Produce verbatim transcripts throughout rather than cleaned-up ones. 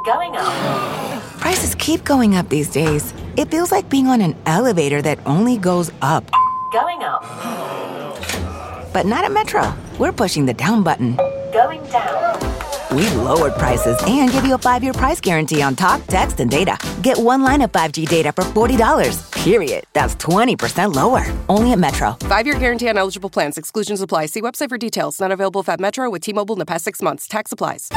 Going up. Prices keep going up these days. It feels like being on an elevator that only goes up. Going up. But not at Metro. We're pushing the down button. Going down. We've lowered prices and give you a five-year price guarantee on talk, text, and data. Get one line of five G data for forty dollars. Period. That's twenty percent lower. Only at Metro. Five-year guarantee on eligible plans. Exclusions apply. See website for details. Not available at Metro with T-Mobile in the past six months. Tax applies.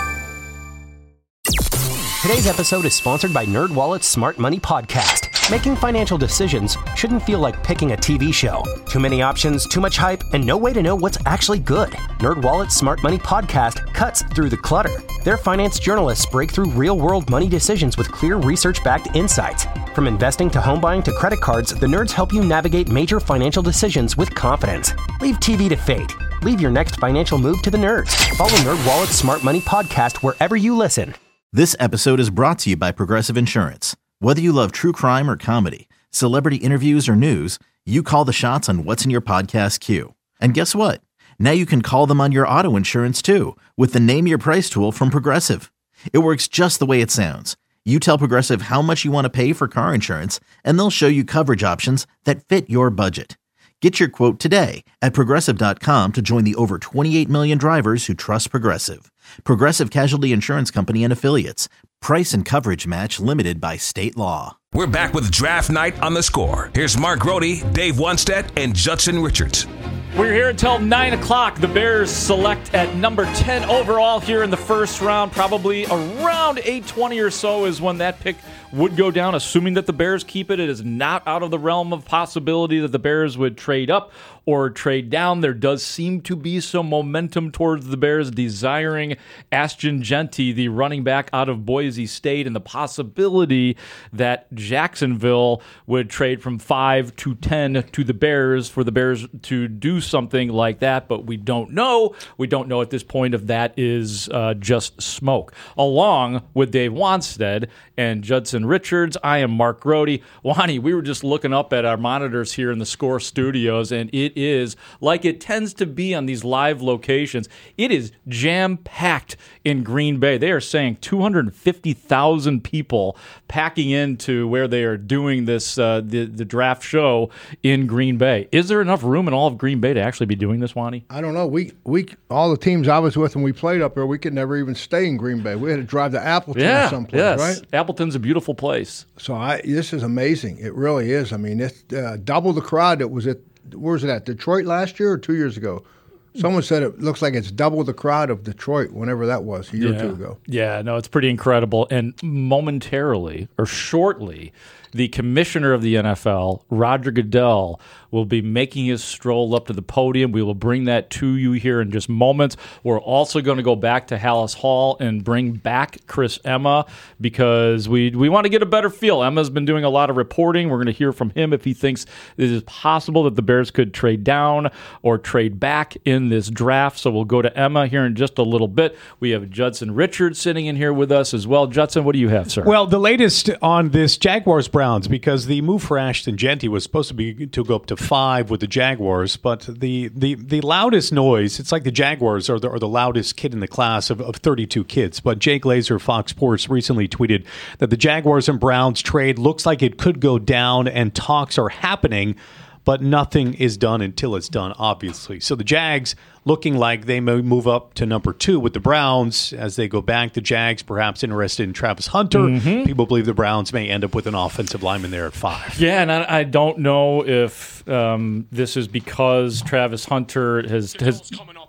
Today's episode is sponsored by NerdWallet's Smart Money Podcast. Making financial decisions shouldn't feel like picking a T V show. Too many options, too much hype, and no way to know what's actually good. NerdWallet's Smart Money Podcast cuts through the clutter. Their finance journalists break through real-world money decisions with clear research-backed insights. From investing to home buying to credit cards, the nerds help you navigate major financial decisions with confidence. Leave T V to fate. Leave your next financial move to the nerds. Follow NerdWallet's Smart Money Podcast wherever you listen. This episode is brought to you by Progressive Insurance. Whether you love true crime or comedy, celebrity interviews or news, you call the shots on what's in your podcast queue. And guess what? Now you can call them on your auto insurance too with the Name Your Price tool from Progressive. It works just the way it sounds. You tell Progressive how much you want to pay for car insurance, and they'll show you coverage options that fit your budget. Get your quote today at Progressive dot com to join the over twenty-eight million drivers who trust Progressive. Progressive Casualty Insurance Company and Affiliates. Price and coverage match limited by state law. We're back with Draft Night on The Score. Here's Mark Grody, Dave Wannstedt, and Judson Richards. We're here until nine o'clock. The Bears select at number ten overall here in the first round. Probably around eight twenty or so is when that pick would go down, assuming that the Bears keep it. It is not out of the realm of possibility that the Bears would trade up or trade down. There does seem to be some momentum towards the Bears desiring Ashton Jeanty, the running back out of Boise State, and the possibility that Jacksonville would trade from five to ten to the Bears for the Bears to do something like that, but we don't know. We don't know at this point if that is uh, just smoke. Along with Dave Wannstedt and Judson Richards, I am Mark Grody. Wani, we were just looking up at our monitors here in the Score studios, and it is, like it tends to be on these live locations, it is jam-packed in Green Bay. They are saying two hundred fifty thousand people packing into where they are doing this, uh, the, the draft show in Green Bay. Is there enough room in all of Green Bay to actually be doing this, Wani? I don't know. We we all the teams I was with when we played up there, we could never even stay in Green Bay. We had to drive to Appleton yeah, or someplace, yes. right? Appleton's a beautiful place. So I, this is amazing. It really is. I mean, it's uh, double the crowd that was at, where was it at, Detroit last year or two years ago? Someone said it looks like it's double the crowd of Detroit, whenever that was, a year yeah. or two ago. Yeah, no, it's pretty incredible. And momentarily, or shortly, the commissioner of the N F L, Roger Goodell, will be making his stroll up to the podium. We will bring that to you here in just moments. We're also going to go back to Hallis Hall and bring back Chris Emma because we we want to get a better feel. Emma's been doing a lot of reporting. We're going to hear from him if he thinks it is possible that the Bears could trade down or trade back in this draft. So we'll go to Emma here in just a little bit. We have Judson Richards sitting in here with us as well. Judson, what do you have, sir? Well, the latest on this Jaguars Browns, because the move for Ashton Jeanty was supposed to be to go up to five with the Jaguars, but the the, the loudest noise, it's like the Jaguars are the, are the loudest kid in the class of, of thirty-two kids. But Jay Glazer, Fox Sports, recently tweeted that the Jaguars and Browns trade looks like it could go down and talks are happening, but nothing is done until it's done, obviously. So the Jags looking like they may move up to number two with the Browns as they go back. The Jags perhaps interested in Travis Hunter. Mm-hmm. People believe the Browns may end up with an offensive lineman there at five. Yeah, and I, I don't know if um, this is because Travis Hunter has has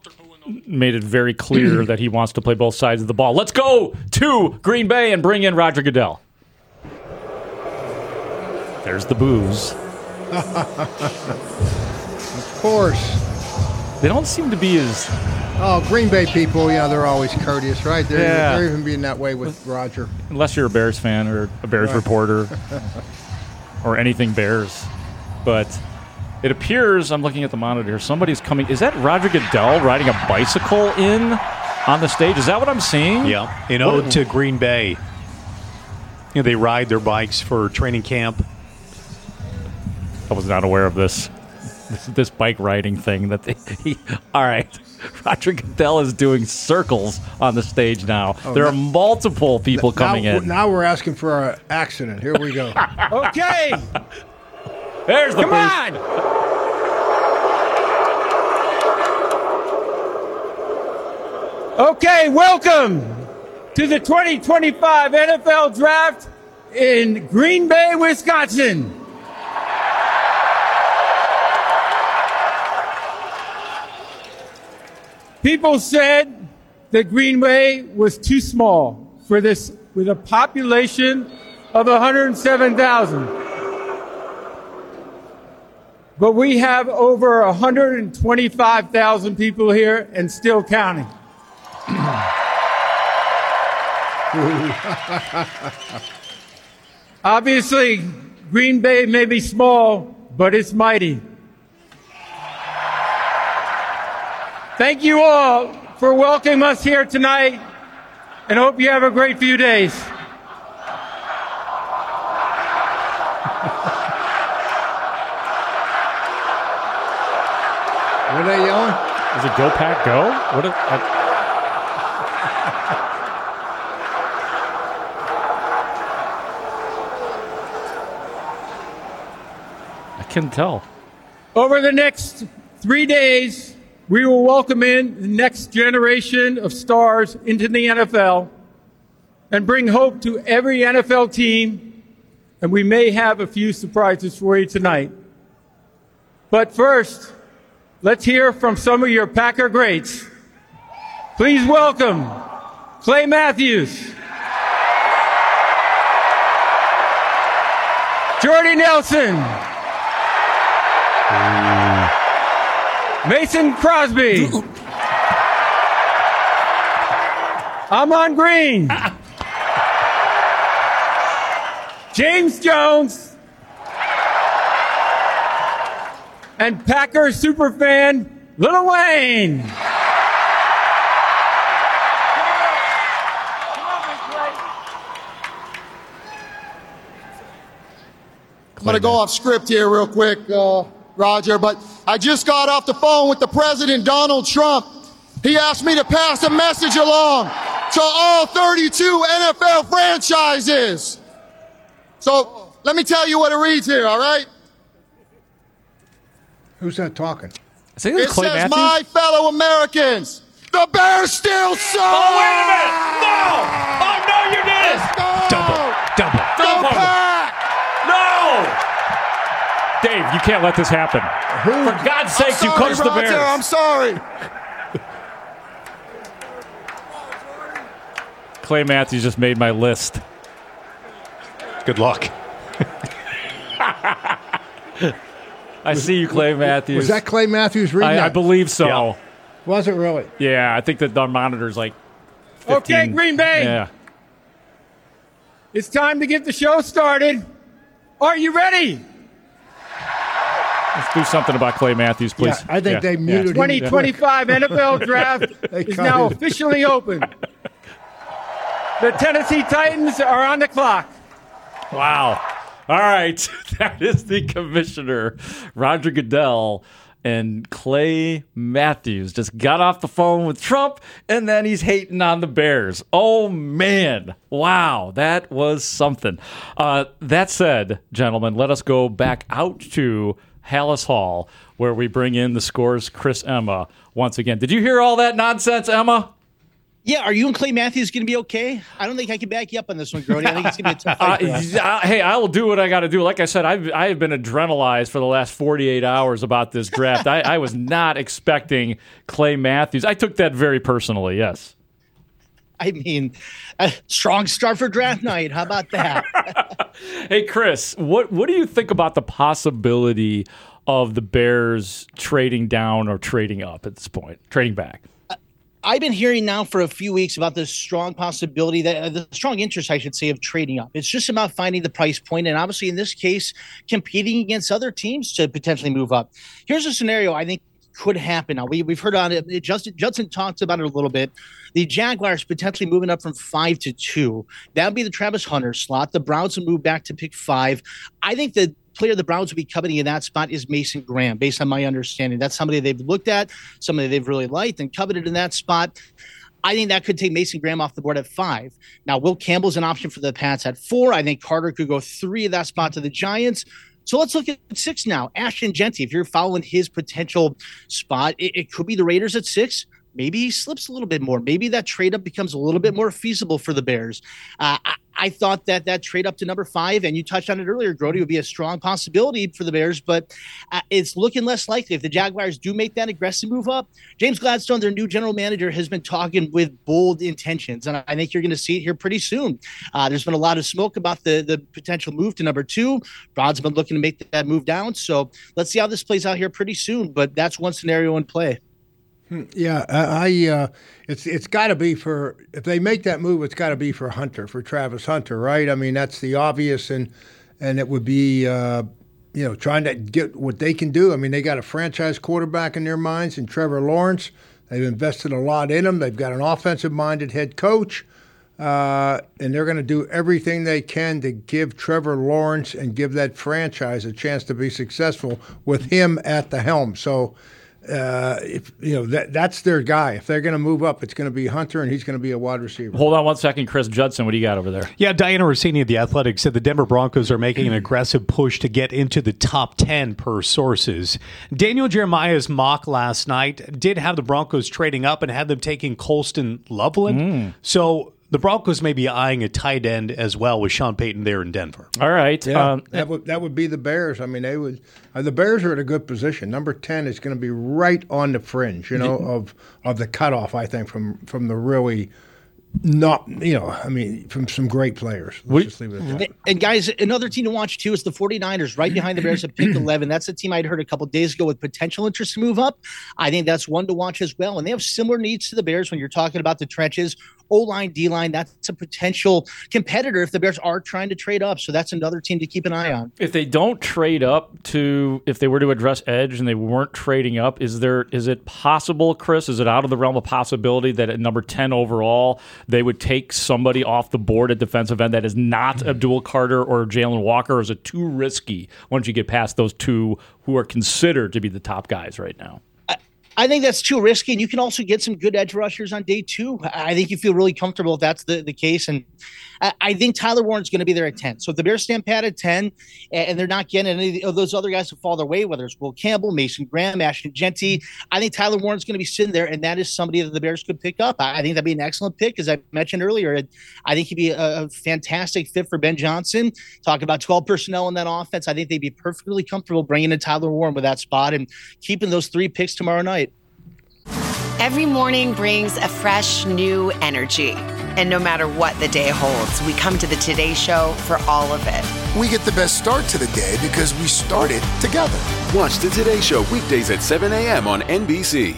made it very clear that he wants to play both sides of the ball. Let's go to Green Bay and bring in Roger Goodell. There's the boos. Of course. They don't seem to be as... Oh, Green Bay people, yeah, they're always courteous, right? They're, yeah. they're even being that way with Roger. Unless you're a Bears fan or a Bears right. reporter or anything Bears. But it appears, I'm looking at the monitor, somebody's coming. Is that Roger Goodell riding a bicycle in on the stage? Is that what I'm seeing? Yeah, in ode to Green Bay. You know, they ride their bikes for training camp. I was not aware of this. this, this bike riding thing that they. He, all right, Roger Goodell is doing circles on the stage now. Oh, there now, are multiple people now, coming in. Now we're asking for an accident. Here we go. Okay. There's the Come boost. on. Okay, welcome to the twenty twenty-five N F L Draft in Green Bay, Wisconsin. People said that Green Bay was too small for this, with a population of one hundred seven thousand. But we have over one hundred twenty-five thousand people here and still counting. Obviously, Green Bay may be small, but it's mighty. Thank you all for welcoming us here tonight, and hope you have a great few days. What are they yelling? Is it Go Pack Go? What? Is, I, I can't tell. Over the next three days, we will welcome in the next generation of stars into the N F L and bring hope to every N F L team, and we may have a few surprises for you tonight. But first, let's hear from some of your Packer greats. Please welcome Clay Matthews, Jordy Nelson, Mason Crosby, Amon Green, James Jones, and Packer superfan Lil Wayne. I'm going to go off script here real quick, uh, Roger, but I just got off the phone with the President, Donald Trump. He asked me to pass a message along to all thirty-two N F L franchises. So let me tell you what it reads here, all right? Who's that talking? I think it's It Clay says, Matthews. my fellow Americans, the Bears still suck! Oh, wait a minute! No! Oh, no, you did it! Double, double. Go Pack! No! Dave, you can't let this happen. Who? For God's sakes, you Sorry, coached the Roger, Bears. I'm sorry. Clay Matthews just made my list. Good luck. I see you, Clay Matthews. Was that Clay Matthews reading I, that? I believe so. Yeah. Was it really? Yeah, I think that our monitor's like fifteen. Okay, Green Bay. Yeah. It's time to get the show started. Are you ready? Let's do something about Clay Matthews, please. Yeah, I think they muted him. twenty twenty-five N F L Draft They is cut now it. officially open. The Tennessee Titans are on the clock. Wow. All right. That is the commissioner, Roger Goodell, and Clay Matthews just got off the phone with Trump, and then he's hating on the Bears. Oh, man. Wow. That was something. Uh, that said, gentlemen, let us go back out to Hallis Hall, where we bring in the Scores Chris Emma once again. Did you hear all that nonsense, Emma? Yeah, are you and Clay Matthews going to be okay? I don't think I can back you up on this one, Grody. I think it's going to be a tough fight for us. Uh, uh, hey, I will do what I got to do. Like I said, I've I've been adrenalized for the last forty-eight hours about this draft. I, I was not expecting Clay Matthews. I took that very personally. Yes. I mean, a strong start for draft night. How about that? Hey, Chris, what what do you think about the possibility of the Bears trading down or trading up at this point, trading back? I've been hearing now for a few weeks about this strong possibility, that uh, the strong interest, I should say, of trading up. It's just about finding the price point, and obviously in this case, competing against other teams to potentially move up. Here's a scenario I think could happen. Now, we, we've heard on it. Justin Judson talks about it a little bit. The Jaguars potentially moving up from five to two. That would be the Travis Hunter slot. The Browns would move back to pick five. I think that player the Browns would be coveting in that spot is Mason Graham, based on my understanding. That's somebody they've looked at, somebody they've really liked and coveted in that spot. I think that could take Mason Graham off the board at five. Now, Will Campbell's an option for the Pats at four. I think Carter could go three of that spot to the Giants. So let's look at six now. Ashton Jeanty, if you're following his potential spot, it, it could be the Raiders at six. Maybe he slips a little bit more. Maybe that trade up becomes a little bit more feasible for the Bears. Uh, I, I thought that that trade up to number five, and you touched on it earlier, Grody, would be a strong possibility for the Bears, but uh, it's looking less likely. If the Jaguars do make that aggressive move up, James Gladstone, their new general manager, has been talking with bold intentions, and I think you're going to see it here pretty soon. Uh, there's been a lot of smoke about the, the potential move to number two. Rod's been looking to make that move down, so let's see how this plays out here pretty soon, but that's one scenario in play. Yeah, I, I uh, it's it's got to be for if they make that move, it's got to be for Hunter, for Travis Hunter, right? I mean, that's the obvious, and and it would be uh, you know trying to get what they can do. I mean, they got a franchise quarterback in their minds, in Trevor Lawrence. They've invested a lot in him. They've got an offensive-minded head coach, uh, and they're going to do everything they can to give Trevor Lawrence and give that franchise a chance to be successful with him at the helm. So. Uh, if you know that that's their guy. If they're going to move up, it's going to be Hunter, and he's going to be a wide receiver. Hold on one second, Chris Judson. What do you got over there? Yeah, Diana Rossini of The Athletic said the Denver Broncos are making an aggressive push to get into the top ten per sources. Daniel Jeremiah's mock last night did have the Broncos trading up and had them taking Colston Loveland. Mm. So the Broncos may be eyeing a tight end as well with Sean Payton there in Denver. All right. Yeah, um, that would that would be the Bears. I mean, they would. Uh, the Bears are in a good position. Number ten is going to be right on the fringe, you know, of of the cutoff. I think from from the really. Not, you know, I mean, from some great players. Let's we, just leave it at that. And, and guys, another team to watch, too, is the 49ers, right behind the Bears at pick eleven. That's a team I'd heard a couple days ago with potential interest to move up. I think that's one to watch as well. And they have similar needs to the Bears when you're talking about the trenches. O-line, D-line, that's a potential competitor if the Bears are trying to trade up. So that's another team to keep an eye on. If they don't trade up to, if they were to address edge and they weren't trading up, is there, is it possible, Chris, is it out of the realm of possibility that at number ten overall, they would take somebody off the board at defensive end that is not Abdul Carter or Jalen Walker, or is it too risky once you get past those two who are considered to be the top guys right now? I think that's too risky, and you can also get some good edge rushers on day two. I think you feel really comfortable if that's the, the case, and I think Tyler Warren's going to be there at ten. So if the Bears stand pat at ten, and they're not getting any of those other guys to fall their way, whether it's Will Campbell, Mason Graham, Ashton Jeanty, I think Tyler Warren's going to be sitting there, and that is somebody that the Bears could pick up. I think that'd be an excellent pick, as I mentioned earlier. I think he'd be a, a fantastic fit for Ben Johnson. Talk about twelve personnel in that offense. I think they'd be perfectly comfortable bringing in Tyler Warren with that spot and keeping those three picks tomorrow night. Every morning brings a fresh, new energy. And no matter what the day holds, we come to the Today Show for all of it. We get the best start to the day because we started together. Watch the Today Show weekdays at seven a.m. on N B C.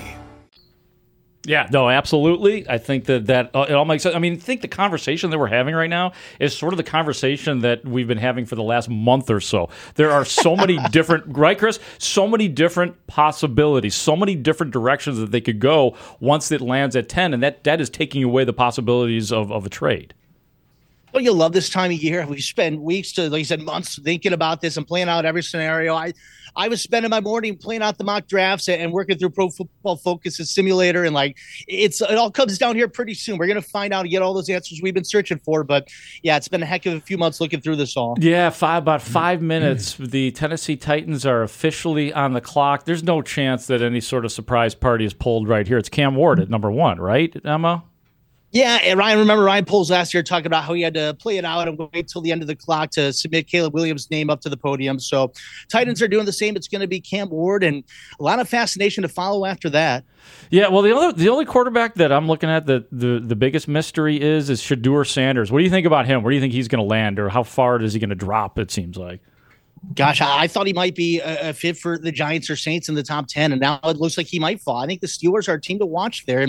Yeah, no, absolutely. I think that, that uh, it all makes sense. I mean, I think the conversation that we're having right now is sort of the conversation that we've been having for the last month or so. There are so many different, right, Chris? So many different possibilities, so many different directions that they could go once it lands at ten, and that, that is taking away the possibilities of, of a trade. Oh, you'll love this time of year. We spend weeks to, like you said, months thinking about this and playing out every scenario. I I was spending my morning playing out the mock drafts and working through Pro Football Focus's simulator, and like it's it all comes down here pretty soon. We're gonna find out and get all those answers we've been searching for. But yeah, it's been a heck of a few months looking through this all. Yeah, five about five minutes. The Tennessee Titans are officially on the clock. There's no chance that any sort of surprise party is pulled right here. It's Cam Ward at number one, right, Emma? Yeah, and Ryan, remember Ryan Poles last year talking about how he had to play it out and wait till the end of the clock to submit Caleb Williams' name up to the podium. So Titans are doing the same. It's going to be Cam Ward, and a lot of fascination to follow after that. Yeah, well, the other the only quarterback that I'm looking at, the, the, the biggest mystery is is Shedeur Sanders. What do you think about him? Where do you think he's going to land, or how far is he going to drop, it seems like? Gosh, I thought he might be a, a fit for the Giants or Saints in the top ten, and now it looks like he might fall. I think the Steelers are a team to watch there. And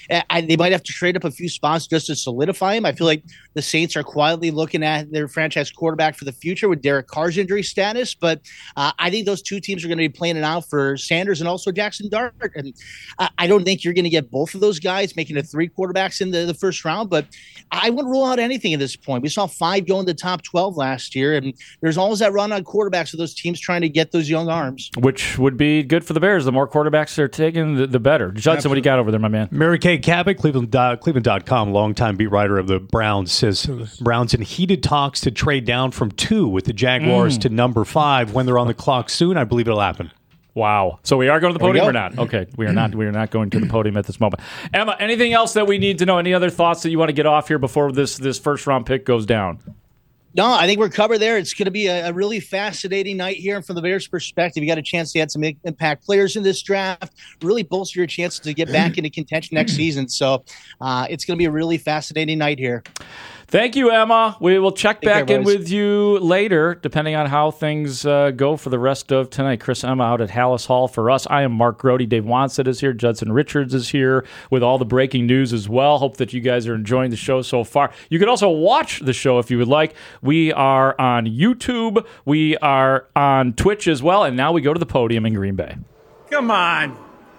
I, they might have to trade up a few spots just to solidify him. I feel like the Saints are quietly looking at their franchise quarterback for the future with Derek Carr's injury status. But uh, I think those two teams are going to be playing it out for Sanders and also Jackson Dart. And uh, I don't think you're going to get both of those guys making it three quarterbacks in the, the first round. But I wouldn't rule out anything at this point. We saw five go in the top twelve last year. And there's always that run on quarterbacks of those teams trying to get those young arms. Which would be good for the Bears. The more quarterbacks they're taking, the, the better. Judson, Absolutely. What do you got over there, my man? Mary Kay Cabot, Cleveland, uh, Cleveland dot com, longtime beat writer of the Browns, says Browns in heated talks to trade down from two with the Jaguars mm. to number five. When they're on the clock soon, I believe it'll happen. Wow. So we are going to the podium or not? Okay. We are not we are not going to the podium at this moment. Emma, anything else that we need to know? Any other thoughts that you want to get off here before this, this first round pick goes down? No, I think we're covered there. It's going to be a, a really fascinating night here. And from the Bears' perspective, you got a chance to add some impact players in this draft, really bolster your chances to get back into contention next season. So uh, it's going to be a really fascinating night here. Thank you, Emma. We will check Take back care, in boys. with you later, depending on how things uh, go for the rest of tonight. Chris Emma out at Hallis Hall for us. I am Mark Grody. Dave Wanstead is here. Judson Richards is here with all the breaking news as well. Hope that you guys are enjoying the show so far. You can also watch the show if you would like. We are on YouTube. We are on Twitch as well. And now we go to the podium in Green Bay. Come on.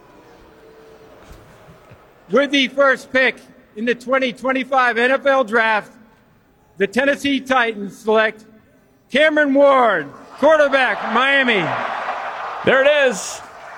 With the first pick in the twenty twenty-five N F L Draft, the Tennessee Titans select Cameron Ward, quarterback, Miami. There it is.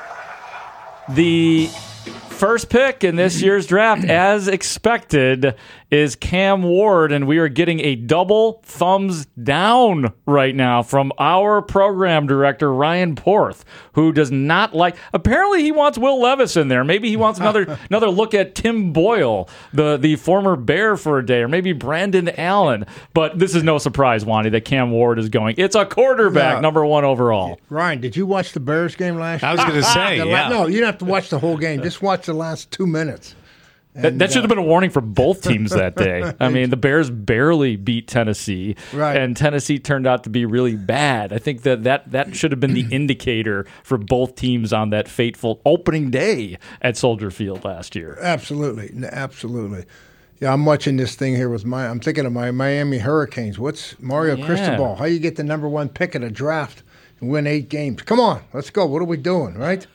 The first pick in this year's draft, as expected, is Cam Ward, and we are getting a double thumbs down right now from our program director, Ryan Porth, who does not like... Apparently, he wants Will Levis in there. Maybe he wants another another look at Tim Boyle, the, the former Bear, for a day, or maybe Brandon Allen. But this is no surprise, Wani, that Cam Ward is going. It's a quarterback, yeah. number one overall. Ryan, did you watch the Bears game last year? I was going to say, the, yeah. No, you don't have to watch the whole game. Just watch the last two minutes. That, that should have been a warning for both teams that day. I mean, the Bears barely beat Tennessee, right. and Tennessee turned out to be really bad. I think that, that that should have been the indicator for both teams on that fateful opening day at Soldier Field last year. Absolutely, absolutely. Yeah, I'm watching this thing here with my. I'm thinking of my Miami Hurricanes. What's Mario Yeah. Cristobal? How you get the number one pick in a draft and win eight games? Come on, let's go. What are we doing, right?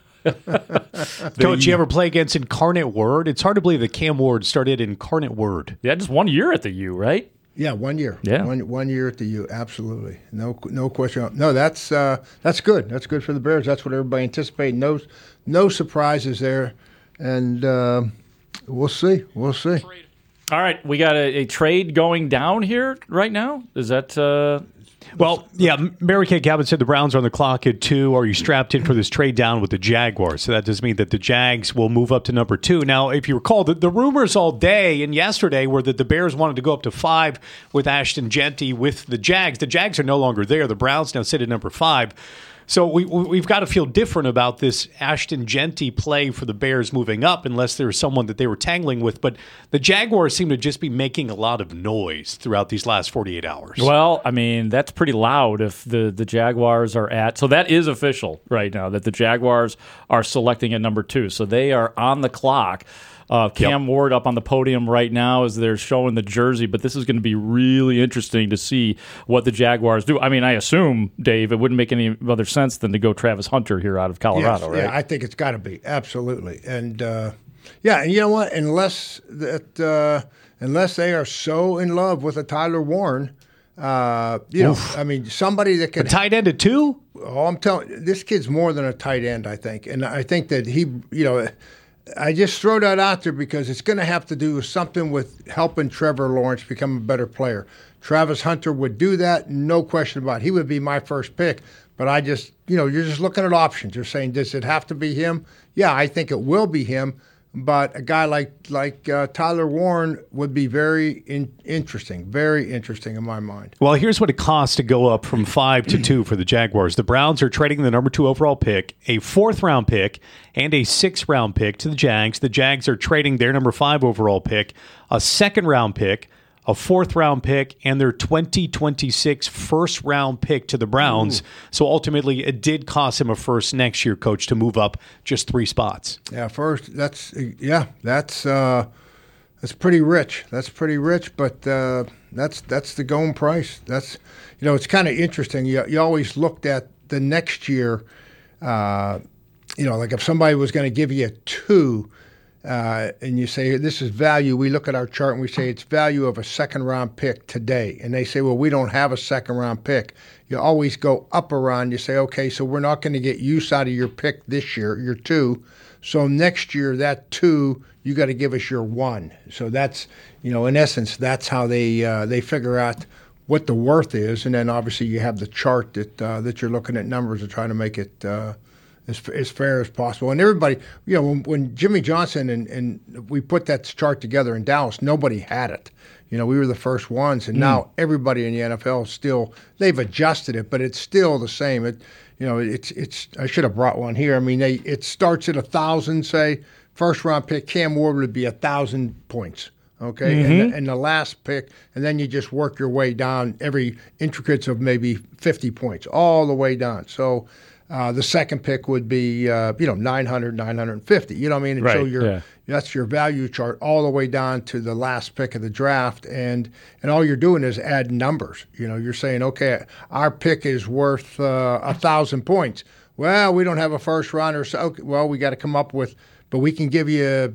Coach, you ever play against Incarnate Word? It's hard to believe that Cam Ward started Incarnate Word. Yeah, just one year at the U, right? Yeah, one year. Yeah, one one year at the U. Absolutely, no no question. No, that's uh, that's good. That's good for the Bears. That's what everybody anticipated. No no surprises there, and uh, we'll see. We'll see. All right, we got a, a trade going down here right now. Is that? Uh, Well, yeah, Mary Kay Cabot said the Browns are on the clock at two. Are you strapped in for this trade down with the Jaguars? So that does mean that the Jags will move up to number two. Now, if you recall, the, the rumors all day and yesterday were that the Bears wanted to go up to five with Ashton Jeanty with the Jags. The Jags are no longer there. The Browns now sit at number five. So we, we've got to feel different about this Ashton Jeanty play for the Bears moving up unless there's someone that they were tangling with. But the Jaguars seem to just be making a lot of noise throughout these last forty-eight hours. Well, I mean, that's pretty loud if the, the Jaguars are at... So that is official right now, that the Jaguars are selecting at number two. So they are on the clock. Uh, Cam yep. Ward up on the podium right now as they're showing the jersey, but this is going to be really interesting to see what the Jaguars do. I mean, I assume, Dave, it wouldn't make any other sense than to go Travis Hunter here out of Colorado, yes, right? Yeah, I think it's got to be, absolutely. And, uh, yeah, and you know what? Unless that, uh, unless they are so in love with a Tyler Warren, uh, you Oof. know, I mean, somebody that can... A tight end at two? Oh, I'm telling this kid's more than a tight end, I think. And I think that he, you know... I just throw that out there because it's going to have to do something with helping Trevor Lawrence become a better player. Travis Hunter would do that, no question about it. He would be my first pick. But I just, you know, you're just looking at options. You're saying, does it have to be him? Yeah, I think it will be him. But a guy like like uh, Tyler Warren would be very in- interesting, very interesting in my mind. Well, here's what it costs to go up from five to two for the Jaguars. The Browns are trading the number two overall pick, a fourth round pick, and a sixth round pick to the Jags. The Jags are trading their number five overall pick, a second round pick, a fourth round pick, and their twenty twenty-six first round pick to the Browns. Ooh. So ultimately, it did cost him a first next year, Coach, to move up just three spots. Yeah, first, that's, yeah, that's, uh, that's pretty rich. That's pretty rich, but uh, that's that's the going price. That's, you know, it's kind of interesting. You, you always looked at the next year, uh, you know, like if somebody was going to give you a two, uh, and you say, this is value, we look at our chart and we say it's value of a second-round pick today. And they say, well, we don't have a second-round pick. You always go up a round. You say, okay, so we're not going to get use out of your pick this year, your two. So next year, that two, you got to give us your one. So that's, you know, in essence, that's how they uh, they figure out what the worth is. And then obviously you have the chart that uh, that you're looking at numbers and trying to make it uh, as, as fair as possible. And everybody, you know, when, when Jimmy Johnson and, and we put that chart together in Dallas, nobody had it. You know, we were the first ones, and mm. now everybody in the N F L still, they've adjusted it, but it's still the same. It, you know, it's it's. I should have brought one here. I mean, they it starts at a thousand. Say first round pick Cam Ward would be a thousand points. Okay, mm-hmm. and, the, and the last pick, and then you just work your way down every intricates of maybe fifty points all the way down. So uh, the second pick would be uh, you know nine hundred, nine hundred fifty. You know what I mean? And right. so you're, yeah. that's your value chart all the way down to the last pick of the draft, and and all you're doing is add numbers. You know, you're saying, okay, our pick is worth uh, a thousand points. Well, we don't have a first rounder, so okay, well, we got to come up with, but we can give you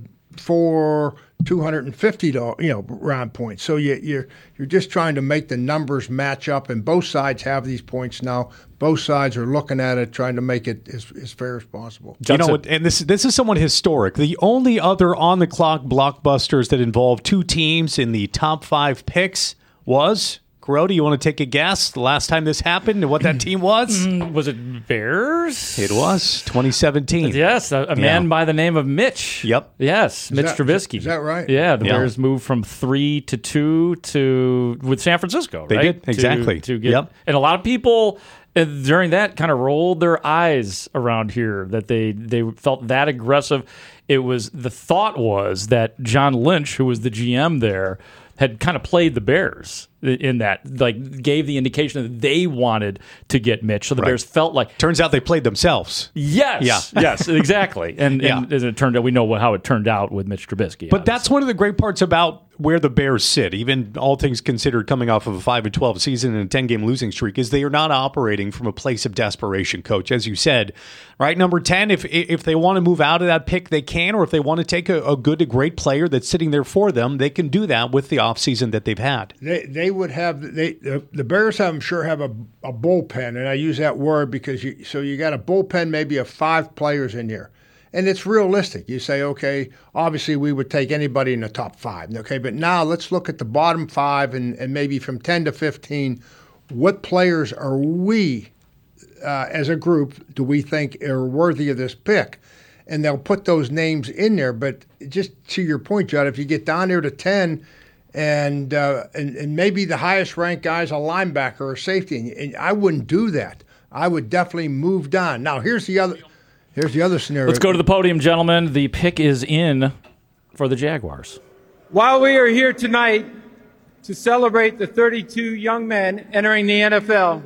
four two hundred fifty, you know, round points. So you, you're you're just trying to make the numbers match up, and both sides have these points now. Both sides are looking at it, trying to make it as, as fair as possible. You know, and this this is somewhat historic. The only other on-the-clock blockbusters that involved two teams in the top five picks was, Grote, you want to take a guess the last time this happened and what that team was? Mm, was it Bears? It was twenty seventeen. Yes, a, a yeah. man by the name of Mitch. Yep. Yes, is Mitch that, Trubisky. Is that right? Yeah, the yeah. Bears moved from three to two to with San Francisco. They right? did exactly. To, to get, yep. And a lot of people uh, during that kind of rolled their eyes around here that they they felt that aggressive. It was the thought was that John Lynch, who was the G M there, had kind of played the Bears in that, like gave the indication that they wanted to get Mitch. So the right. Bears felt like... Turns out they played themselves. Yes. Yeah. Yes, exactly. And, yeah. and as it turned out, we know how it turned out with Mitch Trubisky. But obviously. That's one of the great parts about where the Bears sit, even all things considered, coming off of a five and twelve season and a ten-game losing streak, is they are not operating from a place of desperation, Coach. As you said, right, number ten, if if they want to move out of that pick, they can, or if they want to take a, a good, a great player that's sitting there for them, they can do that with the offseason that they've had. They they would have, they the, the Bears, I'm sure, have a, a bullpen, and I use that word because you, so you got a bullpen maybe of five players in here. And it's realistic. You say, okay, obviously we would take anybody in the top five. Okay, but now let's look at the bottom five and, and maybe from ten to fifteen, what players are we, uh, as a group, do we think are worthy of this pick? And they'll put those names in there. But just to your point, Judd, if you get down there to ten and uh, and, and maybe the highest ranked guy is a linebacker or a safety, and, and I wouldn't do that. I would definitely move down. Now, here's the other... Here's the other scenario. Let's go to the podium, gentlemen. The pick is in for the Jaguars. While we are here tonight to celebrate the thirty-two young men entering the N F L,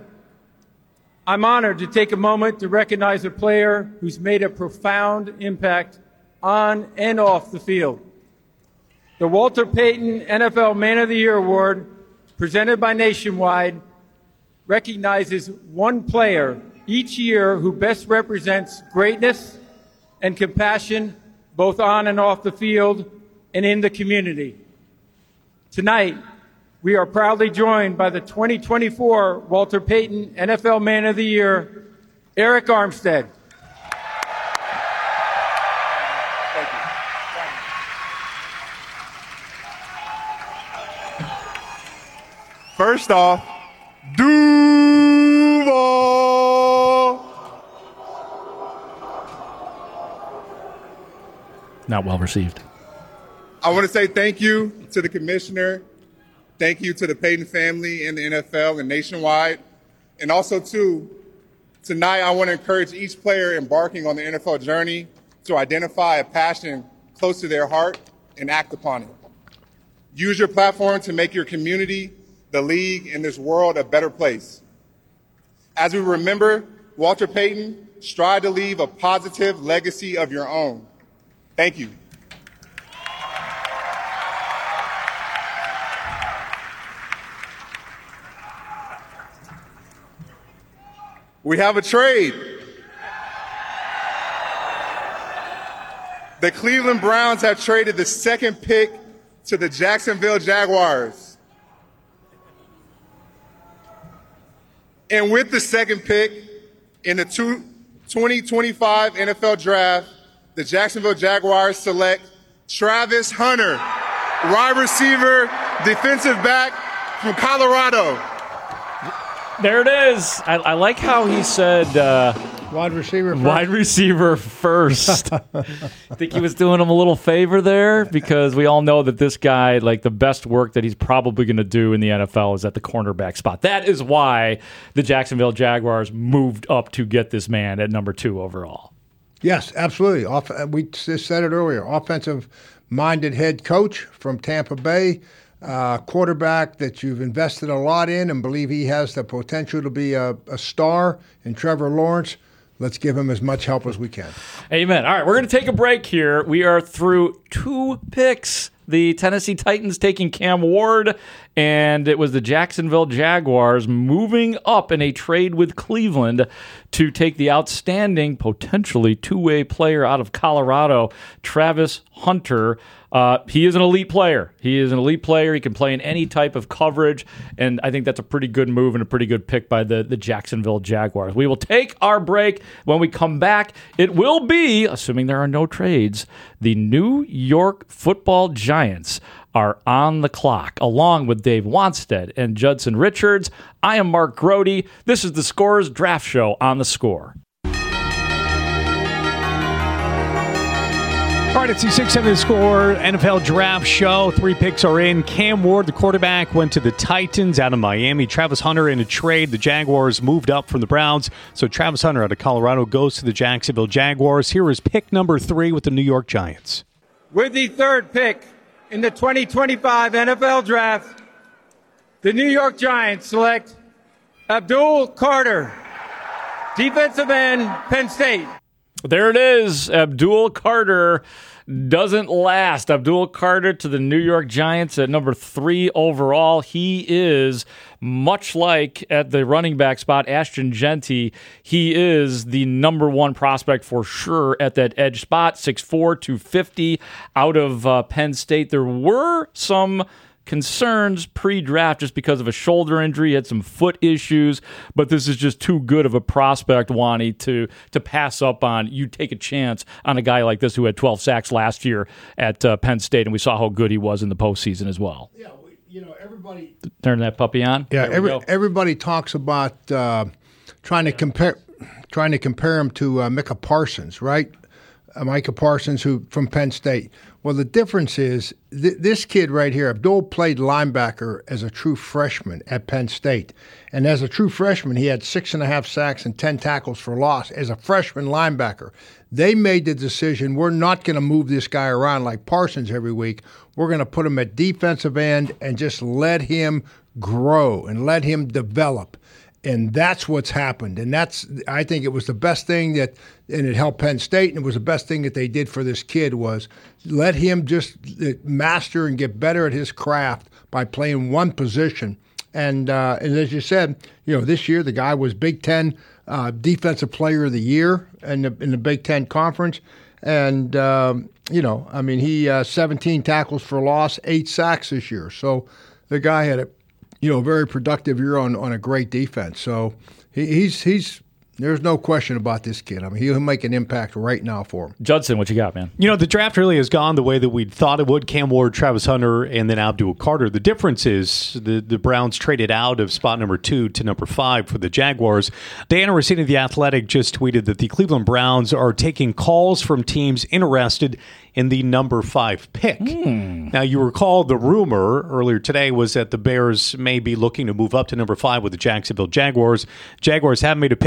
I'm honored to take a moment to recognize a player who's made a profound impact on and off the field. The Walter Payton N F L Man of the Year Award, presented by Nationwide, recognizes one player each year who best represents greatness and compassion both on and off the field and in the community. Tonight, we are proudly joined by the twenty twenty-four Walter Payton N F L Man of the Year, Eric Armstead. First off, Duval. Not well received. I want to say thank you to the commissioner. Thank you to the Payton family and the N F L and Nationwide. And also, too, tonight I want to encourage each player embarking on the N F L journey to identify a passion close to their heart and act upon it. Use your platform to make your community, the league, and this world a better place. As we remember Walter Payton, strive to leave a positive legacy of your own. Thank you. We have a trade. The Cleveland Browns have traded the second pick to the Jacksonville Jaguars. And with the second pick in the twenty twenty-five N F L Draft, the Jacksonville Jaguars select Travis Hunter, wide receiver, defensive back from Colorado. There it is. I, I like how he said uh, wide receiver first. Wide receiver first. I think he was doing him a little favor there because we all know that this guy, like the best work that he's probably going to do in the N F L is at the cornerback spot. That is why the Jacksonville Jaguars moved up to get this man at number two overall. Yes, absolutely. Off, we just said it earlier. Offensive-minded head coach from Tampa Bay. Uh, quarterback that you've invested a lot in and believe he has the potential to be a, a star in Trevor Lawrence. Let's give him as much help as we can. Amen. All right, we're going to take a break here. We are through two picks. The Tennessee Titans taking Cam Ward, and it was the Jacksonville Jaguars moving up in a trade with Cleveland to take the outstanding, potentially two-way player out of Colorado, Travis Hunter. Uh, he is an elite player. He is an elite player. He can play in any type of coverage, and I think that's a pretty good move and a pretty good pick by the, the Jacksonville Jaguars. We will take our break. When we come back, it will be, assuming there are no trades, the New York Football Giants are on the clock, along with Dave Wanstead and Judson Richards. I am Mark Grody. This is the Scorers Draft Show on The Score. All right, it's the six seven Score N F L Draft Show. Three picks are in. Cam Ward, the quarterback, went to the Titans out of Miami. Travis Hunter in a trade. The Jaguars moved up from the Browns. So Travis Hunter out of Colorado goes to the Jacksonville Jaguars. Here is pick number three with the New York Giants. With the third pick in the twenty twenty-five N F L Draft, the New York Giants select Abdul Carter, defensive end, Penn State. There it is. Abdul Carter doesn't last. Abdul Carter to the New York Giants at number three overall. He is, much like at the running back spot, Ashton Jeanty, he is the number one prospect for sure at that edge spot. six four, two fifty out of uh, Penn State. There were some concerns pre-draft just because of a shoulder injury, he had some foot issues, but this is just too good of a prospect, Wani, to to pass up on. You take a chance on a guy like this who had twelve sacks last year at uh, Penn State, and we saw how good he was in the postseason as well. Yeah, we, you know, everybody... Turn that puppy on. Yeah, every, everybody talks about uh, trying to compare trying to compare him to uh, Micah Parsons, right? Uh, Micah Parsons, who from Penn State. Well, the difference is th- this kid right here, Abdul, played linebacker as a true freshman at Penn State. And as a true freshman, he had six and a half sacks and ten tackles for loss as a freshman linebacker. They made the decision, we're not going to move this guy around like Parsons every week. We're going to put him at defensive end and just let him grow and let him develop. And that's what's happened. And that's, I think it was the best thing that, and it helped Penn State, and it was the best thing that they did for this kid was let him just master and get better at his craft by playing one position. And, uh, and as you said, you know, this year the guy was Big Ten uh, Defensive Player of the Year in the, in the Big Ten Conference. And, um, you know, I mean, he uh, seventeen tackles for loss, eight sacks this year. So the guy had a You know, very productive year on, on a great defense. So he, he's he's there's no question about this kid. I mean, he'll make an impact right now for him. Judson, what you got, man? You know, the draft really has gone the way that we thought it would. Cam Ward, Travis Hunter, and then Abdul Carter. The difference is the, the Browns traded out of spot number two to number five for the Jaguars. Diana Rossini of The Athletic just tweeted that the Cleveland Browns are taking calls from teams interested in the number five pick. Hmm. Now, you recall the rumor earlier today was that the Bears may be looking to move up to number five with the Jacksonville Jaguars. Jaguars haven't made a pick.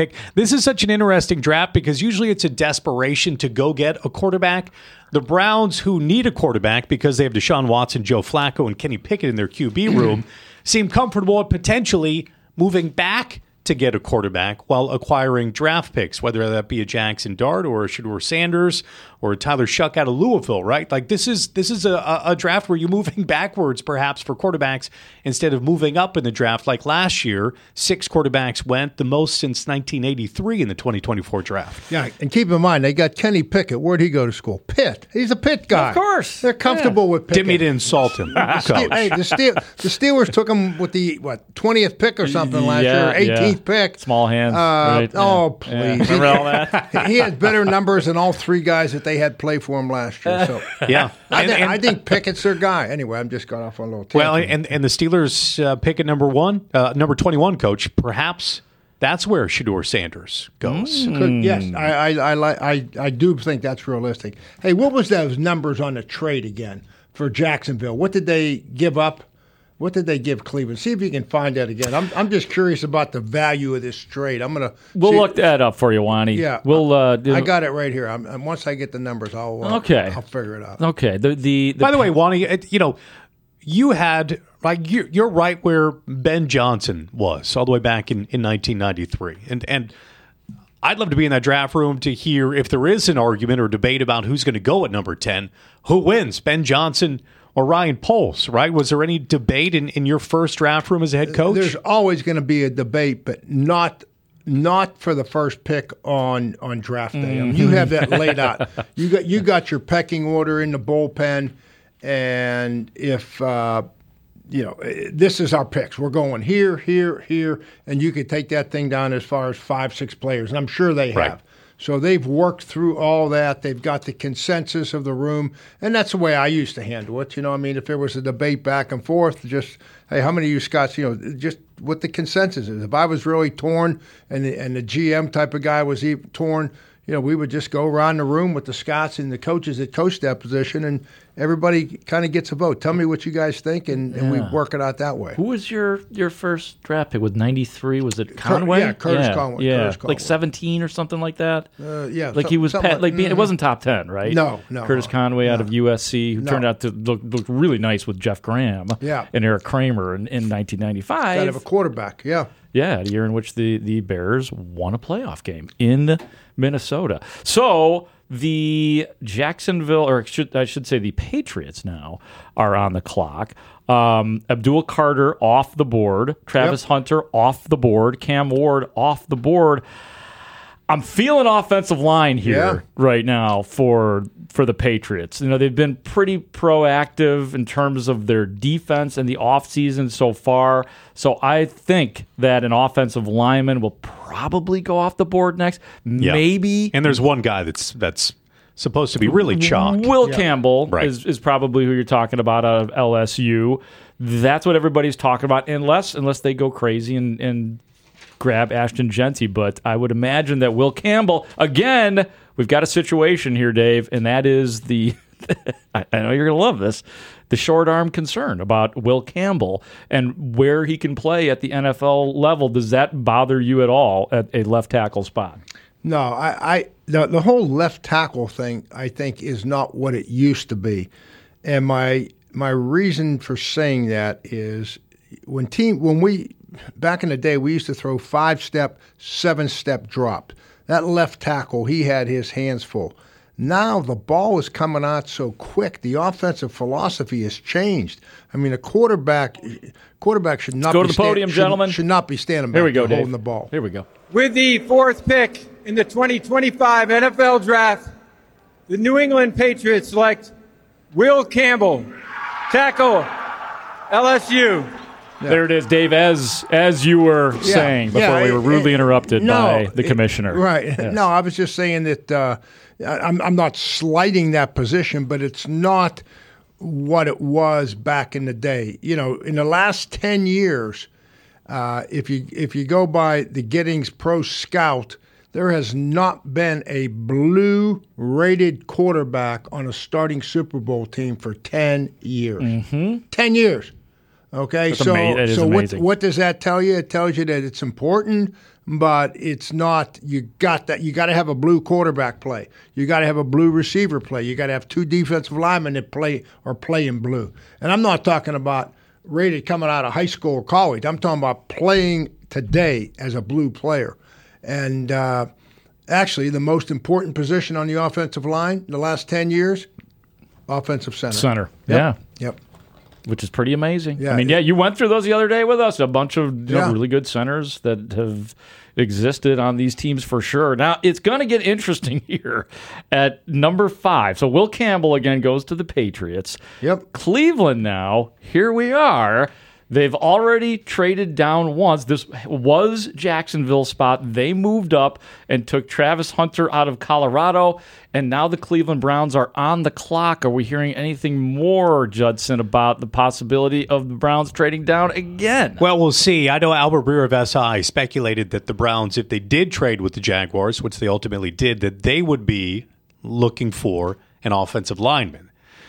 This is such an interesting draft because usually it's a desperation to go get a quarterback. The Browns, who need a quarterback because they have Deshaun Watson, Joe Flacco, and Kenny Pickett in their Q B room, seem comfortable at potentially moving back to get a quarterback while acquiring draft picks, whether that be a Jackson Dart or a Shedeur Sanders or a Tyler Shuck out of Louisville, right? Like this is this is a, a draft where you're moving backwards perhaps for quarterbacks instead of moving up in the draft like last year. Six quarterbacks went, the most since nineteen eighty-three in the twenty twenty-four draft. Yeah, and keep in mind, they got Kenny Pickett. Where'd he go to school? Pitt. He's a Pitt guy. Of course. They're comfortable yeah. with Pickett. Didn't mean to insult him. Hey, the, Steel, the Steelers took him with the, what, twentieth pick or something last yeah, year, eighteenth yeah. pick. Small hands. Uh, right? Oh, yeah. please. Yeah. Remember all that? He had better numbers than all three guys that they had play for him last year. So Yeah. I, And- think, and- I think Pickett's their guy. Anyway, I'm just going off on a little tangent. Well, and, and the Steelers uh, pick at number one, uh, number twenty-one, coach. Perhaps that's where Shedeur Sanders goes. Could, yes, I I, I, li- I I do think that's realistic. Hey, what was those numbers on the trade again for Jacksonville? What did they give up? What did they give Cleveland? See if you can find that again. I'm I'm just curious about the value of this trade. I'm gonna. We'll see, look that up for you, Wani. Yeah, we'll. Uh, do, I got it right here. I'm, and once I get the numbers, I'll uh, Okay. I'll figure it out. Okay. The the, the By the way, Wani, it- you know, you had like you're, you're right where Ben Johnson was all the way back in, in nineteen ninety-three, and and I'd love to be in that draft room to hear if there is an argument or debate about who's going to go at number ten, who wins, Ben Johnson or Ryan Poles, right? Was there any debate in, in your first draft room as a head coach? There's always going to be a debate, but not not for the first pick on on draft day. I mean, you have that laid out. You got you got your pecking order in the bullpen, and if uh, you know this is our picks, we're going here, here, here, and you could take that thing down as far as five, six players, and I'm sure they Right. have. So they've worked through all that. They've got the consensus of the room, and that's the way I used to handle it. You know, I mean, if there was a debate back and forth, just hey, how many of you Scots? You know, just what the consensus is. If I was really torn, and the, and the G M type of guy was even torn, you know, we would just go around the room with the Scots and the coaches that coach that position, and everybody kind of gets a vote. Tell me what you guys think, and, and we Yeah. work it out that way. Who was your, your first draft pick? With ninety-three, was it Conway? yeah, Curtis yeah, Conway, Yeah, Curtis Conway. like seventeen or something like that. Uh, yeah, like some- he was something pet, like- like being, it mhm. wasn't top ten, right? No, no, Curtis Conway out of U S C, who No. turned out to look, look really nice with Jeff Graham Yeah. and Eric Kramer in, in nineteen ninety-five. Kind of a quarterback, yeah. Yeah, the year in which the, the Bears won a playoff game in Minnesota. So the Jacksonville, or should, I should say the Patriots now, are on the clock. Um, Abdul Carter off the board. Travis Yep. Hunter off the board. Cam Ward off the board. I'm feeling offensive line here Yeah. right now for for the Patriots. You know, they've been pretty proactive in terms of their defense in the offseason so far. So I think that an offensive lineman will probably go off the board next. Yeah. Maybe. And there's one guy that's that's supposed to be really chalk. Will Campbell Right. is, is probably who you're talking about out of L S U. That's what everybody's talking about, unless unless they go crazy and, and grab Ashton Genty. But I would imagine that Will Campbell, again, we've got a situation here, Dave, and that is the, I I know you're going to love this, the short arm concern about Will Campbell and where he can play at the N F L level. Does that bother you at all at a left tackle spot? No, I, I the, the whole left tackle thing, I think, is not what it used to be. And my my reason for saying that is when team when we back in the day we used to throw five step, seven step drop. That left tackle, he had his hands full. Now the ball is coming out so quick. The offensive philosophy has changed. I mean, a quarterback quarterback should not Let's go be to the podium, should, gentlemen. Should not be standing back Here we go, there holding Dave. the ball. Here we go. With the fourth pick in the twenty twenty-five N F L Draft, the New England Patriots select Will Campbell, tackle, L S U. Yeah. There it is, Dave, as as you were Yeah, saying before yeah, we were rudely it- interrupted no, by the it- commissioner. Right. Yes. No, I was just saying that uh, I- I'm, I'm not slighting that position, but it's not what it was back in the day. You know, in the last ten years, uh, if you if you go by the Giddings Pro Scout, there has not been a blue-rated quarterback on a starting Super Bowl team for ten years. Mm-hmm. ten years. Okay, That's so ama- that is so what, amazing. what does that tell you? It tells you that it's important, but it's not. You got that. You got to have a blue quarterback play. You got to have a blue receiver play. You got to have two defensive linemen that play or play in blue. And I'm not talking about rated coming out of high school or college. I'm talking about playing today as a blue player. And uh, actually, the most important position on the offensive line the last ten years, offensive center. Center, Yep. yeah. Yep. Which is pretty amazing. Yeah. I mean, yeah, you went through those the other day with us. A bunch of you know, Yeah. really good centers that have existed on these teams for sure. Now, it's going to get interesting here at number five. So Will Campbell again goes to the Patriots. Yep. Cleveland now, here we are. They've already traded down once. This was Jacksonville's spot. They moved up and took Travis Hunter out of Colorado, and now the Cleveland Browns are on the clock. Are we hearing anything more, Judson, about the possibility of the Browns trading down again? Well, we'll see. I know Albert Breer of S I speculated that the Browns, if they did trade with the Jaguars, which they ultimately did, that they would be looking for an offensive lineman.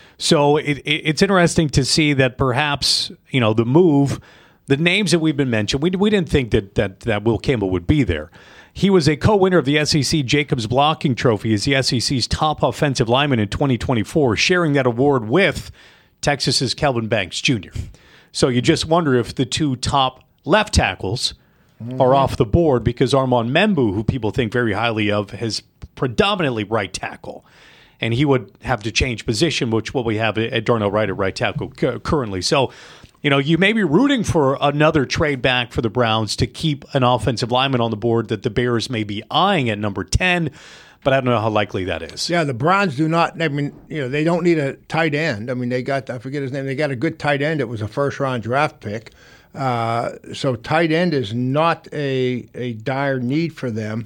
So it, it, it's interesting to see that perhaps, you know, the move, the names that we've been mentioned, we, we didn't think that, that, that Will Campbell would be there. He was a co-winner of the S E C Jacobs Blocking Trophy as the S E C's top offensive lineman in twenty twenty-four, sharing that award with Texas's Kelvin Banks Junior So you just wonder if the two top left tackles mm-hmm. are off the board because Armand Membu, who people think very highly of, has predominantly right tackle. And he would have to change position, which what we have at Darnell Wright at right tackle currently. So, you know, you may be rooting for another trade back for the Browns to keep an offensive lineman on the board that the Bears may be eyeing at number ten, but I don't know how likely that is. Yeah, the Browns do not, I mean, you know, they don't need a tight end. I mean, they got, I forget his name, they got a good tight end. It was a first-round draft pick. Uh, so tight end is not a, a dire need for them.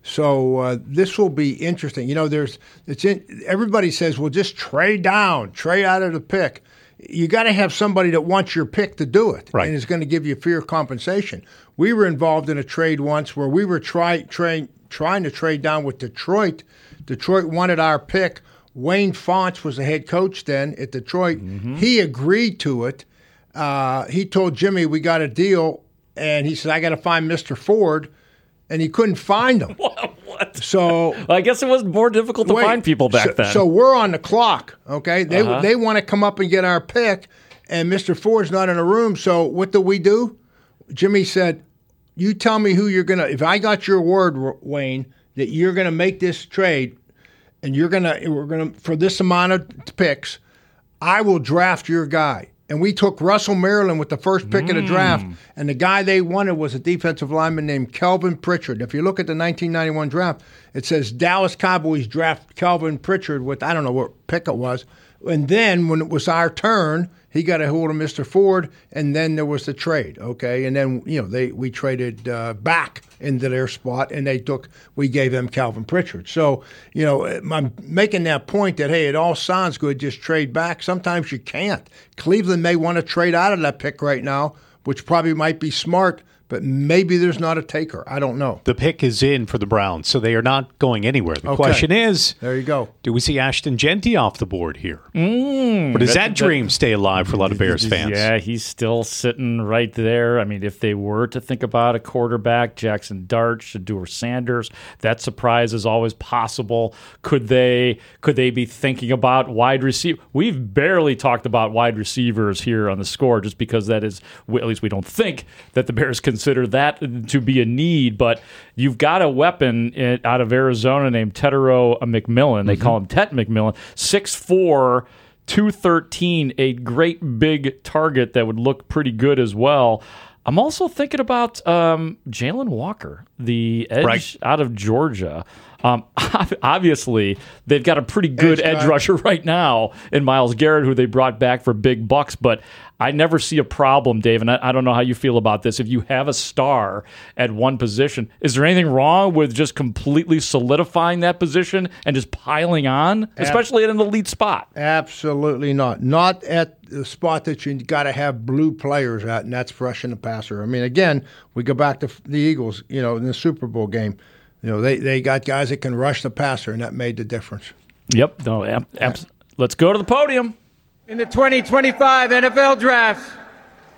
So uh, this will be interesting. You know, there's it's in, everybody says, well, just trade down, trade out of the pick. You got to have somebody that wants your pick to do it, right. and is going to give you fair compensation. We were involved in a trade once where we were try, try, trying to trade down with Detroit. Detroit wanted our pick. Wayne Fonts was the head coach then at Detroit. Mm-hmm. He agreed to it. Uh, he told Jimmy, we got a deal, and he said, I got to find Mister Ford. And he couldn't find them. What? So well, I guess it was more difficult to wait, find people back so, then. So we're on the clock, okay? They uh-huh. they want to come up and get our pick, and Mister Ford's not in the room. So what do we do? Jimmy said, "You tell me who you're gonna. If I got your word, Wayne, that you're gonna make this trade, and you're gonna we're gonna for this amount of picks, I will draft your guy." And we took Russell Maryland with the first pick mm. of the draft, and the guy they wanted was a defensive lineman named Kelvin Pritchard. If you look at the nineteen ninety-one draft, it says Dallas Cowboys draft Kelvin Pritchard with, I don't know what pick it was. And then when it was our turn, he got a hold of Mister Ford, and then there was the trade, okay? And then, you know, they we traded uh, back into their spot, and they took, we gave them Calvin Pritchard. So, you know, I'm making that point that, hey, it all sounds good, just trade back. Sometimes you can't. Cleveland may want to trade out of that pick right now, which probably might be smart, but maybe there's not a taker. I don't know. The pick is in for the Browns, so they are not going anywhere. The okay. question is, there you go. Do we see Ashton Genty off the board here? Mm, or does that, that dream that, stay alive for a lot of Bears fans? Yeah, he's still sitting right there. I mean, if they were to think about a quarterback, Jackson Dart, Shedeur Sanders, that surprise is always possible. Could they could they be thinking about wide receiver? We've barely talked about wide receivers here on the Score just because that is, at least we don't think that the Bears consider that to be a need, but you've got a weapon in, out of Arizona named Tetero McMillan. They mm-hmm. call him Tet McMillan. six four, two thirteen, a great big target that would look pretty good as well. I'm also thinking about um, Jalen Walker, the edge right. out of Georgia. Um, obviously, they've got a pretty good edge, edge rusher right now in Myles Garrett, who they brought back for big bucks, but I never see a problem, Dave, and I, I don't know how you feel about this. If you have a star at one position, is there anything wrong with just completely solidifying that position and just piling on, especially Ab- at an elite spot? Absolutely not. Not at the spot that you got to have blue players at, and that's rushing the passer. I mean, again, we go back to the Eagles, you know, in the Super Bowl game. You know, they, they got guys that can rush the passer, and that made the difference. Yep. No, ab- ab- Let's go to the podium. In the twenty twenty-five N F L Draft,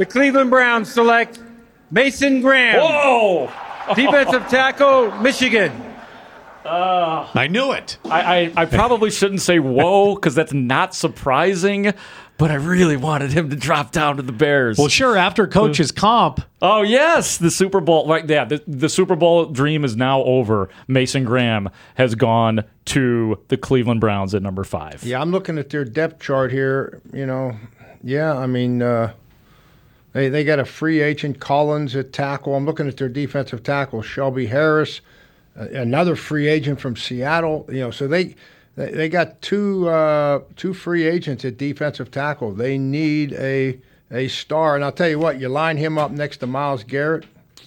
the Cleveland Browns select Mason Graham. Whoa! Defensive tackle, Michigan. Uh, I knew it. I, I, I probably shouldn't say whoa because that's not surprising, but I really wanted him to drop down to the Bears. Well, sure, after coach's comp. Oh, yes, the Super Bowl. Right, yeah, the, the Super Bowl dream is now over. Mason Graham has gone to the Cleveland Browns at number five. Yeah, I'm looking at their depth chart here. You know, yeah, I mean, uh, they, they got a free agent, Collins, at tackle. I'm looking at their defensive tackle, Shelby Harris, uh, another free agent from Seattle. You know, so they they, they got two uh, two free agents at defensive tackle. They need a a star, and I'll tell you what, you line him up next to Myles Garrett,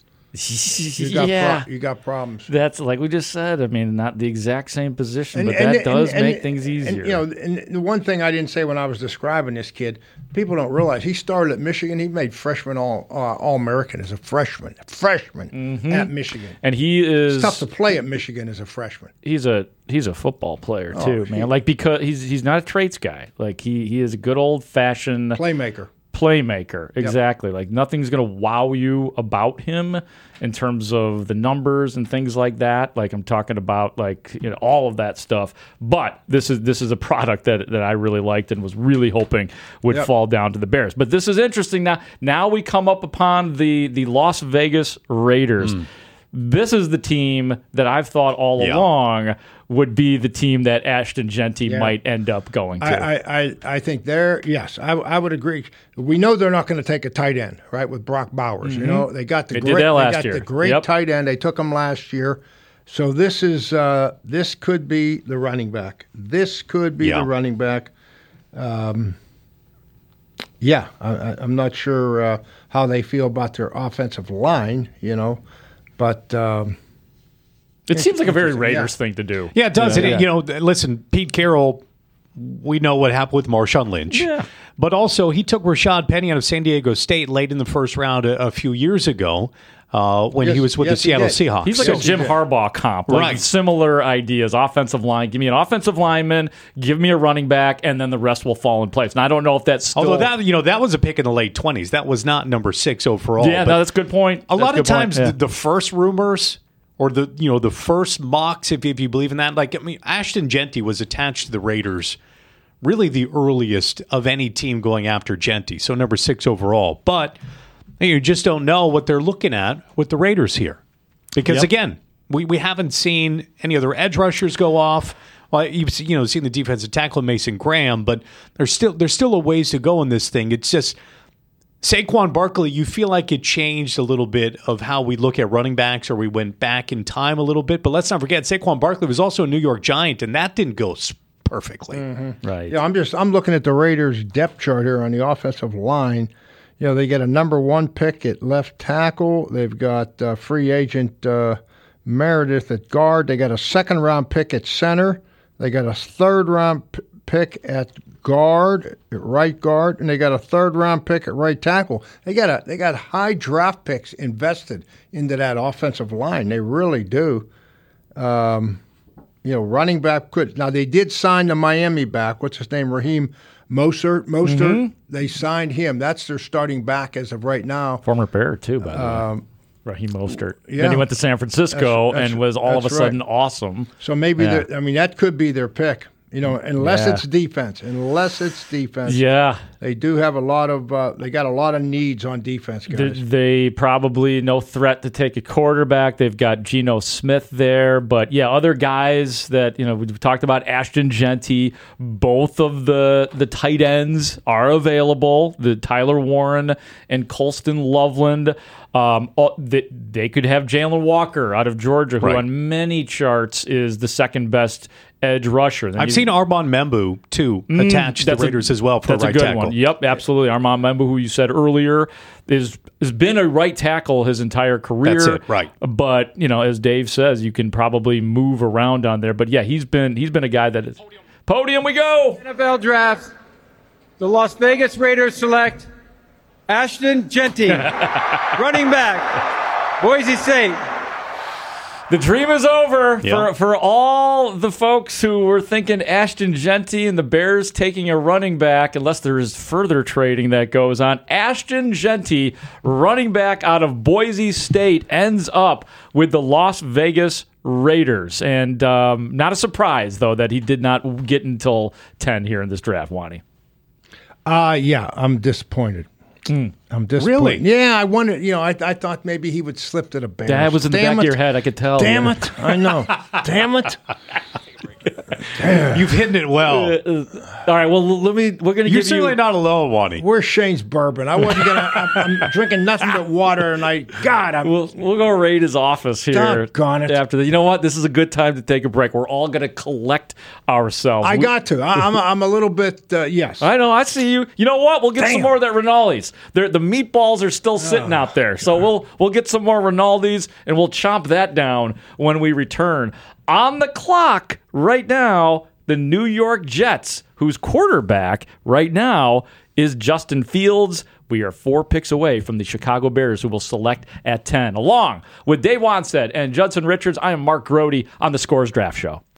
you got yeah, pro- you got problems. That's like we just said. I mean, not the exact same position, And- but and- that does and- make and- things easier. And, you know, and the one thing I didn't say when I was describing this kid, people don't realize he started at Michigan. He made freshman all uh, all American as a freshman, freshman Mhm. at Michigan. And he is It's tough to play at Michigan as a freshman. He's a he's a football player Oh, too, he- man. Like because he's he's not a traits guy. Like he he is a good old fashioned Playmaker. Playmaker, exactly. Like nothing's gonna wow you about him in terms of the numbers and things like that. Like I'm talking about, like you know, all of that stuff. But this is this is a product that that I really liked and was really hoping would Yep. fall down to the Bears. But this is interesting. Now now we come up upon the the Las Vegas Raiders. This is the team that I've thought all Yeah. along would be the team that Ashton Genty Yeah. might end up going to. I, I, I, I think they're, yes, I, I would agree. We know they're not going to take a tight end, right, with Brock Bowers. You Mhm. know, they got the They did great, that last they got year. the great Yep. tight end. They took him last year. So this is uh, this could be the running back. This could be Yeah. the running back. Um, yeah, I, I, I'm not sure uh, how they feel about their offensive line, you know, but um, it seems like a very interesting, Raiders yeah. thing to do. Yeah, it does. Yeah. And, you know, listen, Pete Carroll, we know what happened with Marshawn Lynch. Yeah. But also, he took Rashad Penny out of San Diego State late in the first round a, a few years ago uh, when Yes, he was with yes, the Seattle he did. Seahawks. He's like So- a Jim Harbaugh comp, like Right. similar ideas. Offensive line, give me an offensive lineman, give me a running back, and then the rest will fall in place. And I don't know if that's still. Although that you know that was a pick in the late twenties. That was not number six overall. yeah, But no, that's a good point. a That's lot a of good point, times yeah. the, the first rumors or the you know the first mocks, if, if you believe in that, like I mean, Ashton Genty was attached to the Raiders, really the earliest of any team going after Genty. So number six overall, but you just don't know what they're looking at with the Raiders here, because Yep. again, we, we haven't seen any other edge rushers go off. Well, you've you know seen the defensive tackle Mason Graham, but there's still there's still a ways to go in this thing. It's just Saquon Barkley. You feel like it changed a little bit of how we look at running backs, or we went back in time a little bit. But let's not forget, Saquon Barkley was also a New York Giant, and that didn't go s- perfectly. Right. Yeah, I'm just I'm looking at the Raiders depth chart here on the offensive line. You know, they get a number one pick at left tackle. They've got uh, free agent uh, Meredith at guard. They got a second round pick at center. They got a third round p- pick at guard, at right guard, and they got a third round pick at right tackle. They got a they got high draft picks invested into that offensive line. They really do. Um, you know, running back could. Now, they did sign the Miami back. What's his name? Raheem Mostert. Mostert. Mhm. They signed him. That's their starting back as of right now. Former Bear, too, by the way. Um, Raheem Mostert. yeah. Then he went to San Francisco That's- that's- and was all of a that's sudden right. awesome. So maybe, Yeah. they're- I mean, that could be their pick. You know, unless Yeah. it's defense. Unless it's defense. Yeah. They do have a lot of. Uh, they got a lot of needs on defense, They, guys. they probably no threat to take a quarterback. They've got Geno Smith there, but yeah, other guys that you know we've talked about. Ashton Genty, both of the the tight ends are available. The Tyler Warren and Colston Loveland. Um, oh, they, they could have Jalen Walker out of Georgia, who Right. on many charts is the second best edge rusher. Then I've you- seen Arbon Membu too Mm, attached to that's the a- Raiders as well for that's a right a good tackle. one. Yep, absolutely. Armand Membu, who you said earlier, is has been a right tackle his entire career. That's it, right. But you know, as Dave says, you can probably move around on there. But yeah, he's been he's been a guy that is podium. We go. N F L draft. The Las Vegas Raiders select Ashton Genty, running back, Boise State. The dream is over Yeah. for for all the folks who were thinking Ashton Jeanty and the Bears taking a running back, unless there is further trading that goes on. Ashton Jeanty, running back out of Boise State, ends up with the Las Vegas Raiders. And um, not a surprise, though, that he did not get until ten here in this draft, Wani. Uh, yeah, I'm disappointed. Mm. I'm disappointed. Really? Yeah, I wanted, you know, I, I thought maybe he would slip to the Bears. That was in the Damn back it. of your head, I could tell. Damn Yeah. it. I know. Damn it. You've hidden it well. Uh, uh, all right, well, let me. We're going to You're give certainly you. not alone, Wani. Where's Shane's bourbon? I wasn't going to, I'm drinking nothing but water, and I, God, I'm. We'll, we'll go raid his office here. Doggone it. After that, you know what? This is a good time to take a break. We're all going to collect ourselves. I We- got to. I, I'm, a, I'm a little bit, uh, yes. I know. I see you. You know what? We'll get some Damn. more of that Rinaldi's. They're, the meatballs are still sitting out there, so we'll we'll get some more Rinaldi's and we'll chomp that down when we return. On the clock right now, the New York Jets, whose quarterback right now is Justin Fields. We are four picks away from the Chicago Bears, who will select at ten. Along with Dave Wanstead and Judson Richards, I am Mark Grody on the Scores Draft Show.